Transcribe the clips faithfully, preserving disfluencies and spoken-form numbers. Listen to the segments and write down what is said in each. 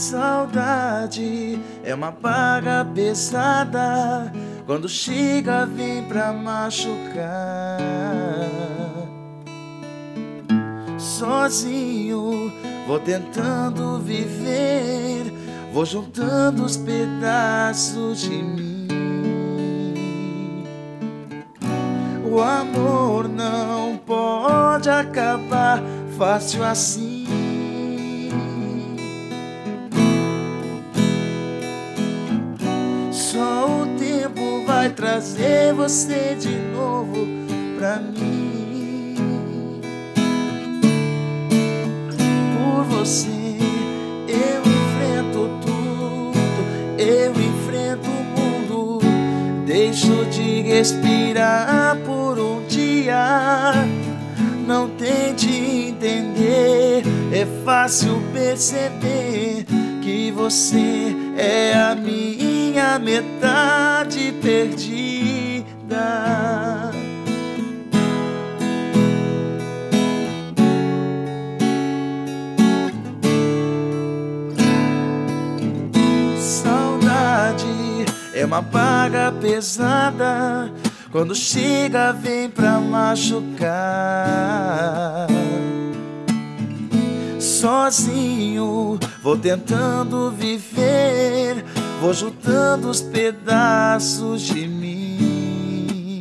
Saudade é uma paga pesada, quando chega vem pra machucar. Sozinho vou tentando viver, vou juntando os pedaços de mim. O amor não pode acabar fácil assim. Só o tempo vai trazer você de novo pra mim. Por você eu enfrento tudo, eu enfrento o mundo. Deixo de respirar por um dia. Não tente entender, é fácil perceber que você é a minha metade perdida. Saudade é uma paga pesada, quando chega vem pra machucar. Sozinho vou tentando viver, vou juntando os pedaços de mim.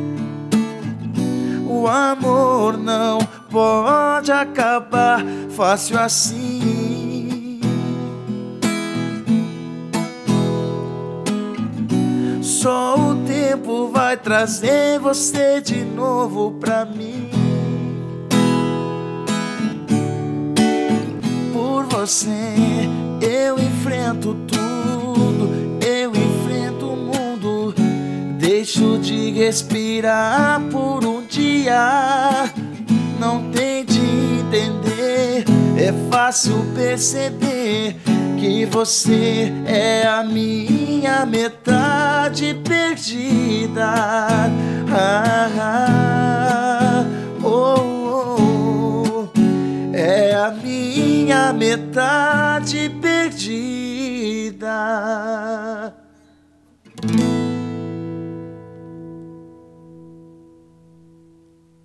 O amor não pode acabar fácil assim. Só o tempo vai trazer você de novo pra mim. Por você eu enfrento tudo, eu enfrento o mundo. Deixo de respirar por um dia. Não tente entender, é fácil perceber que você é a minha metade perdida. Ah, ah, oh, oh, é a minha metade perdida.